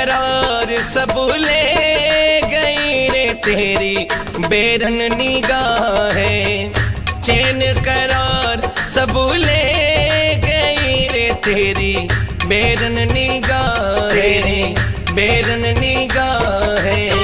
करार सब ले गई रे तेरी बेरन निगाहें। चैन करार सब ले गई रे तेरी बेरन निगाहें, तेरी बेरन निगाहें।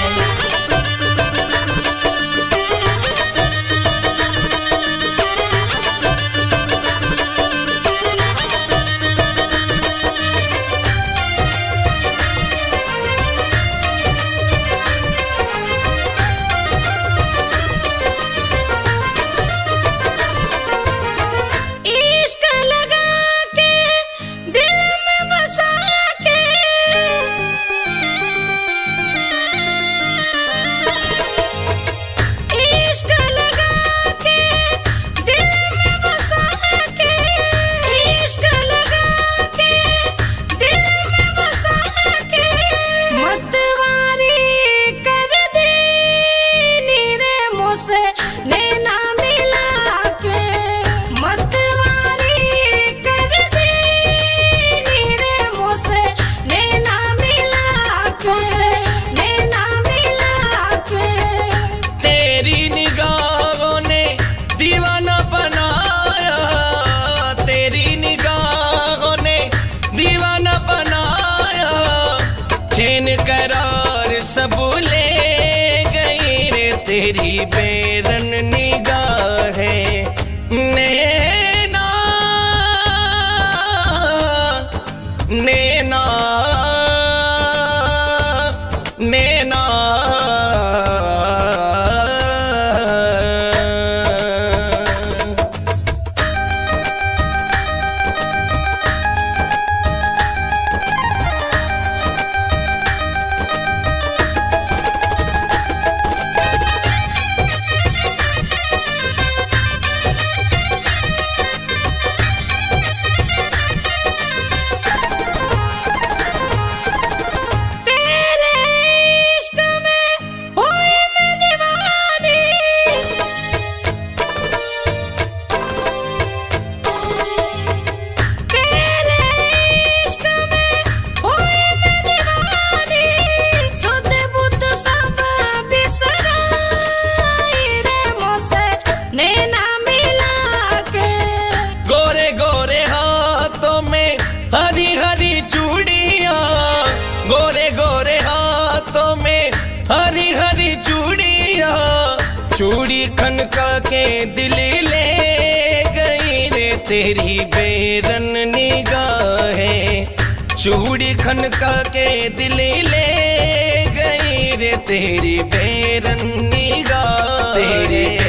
चैन करार सब ले गई रे तेरी बेरन निगाहें। नैना नैना नैना हरी हरी चूड़ियाँ, गोरे गोरे हाथों में हरी हरी चूड़ियाँ। चूड़ी खनका के दिल ले गई रे तेरी बेरन निगाहें। चूड़ी खनका के दिल ले गई रे तेरी बेरन निगाहें, तेरी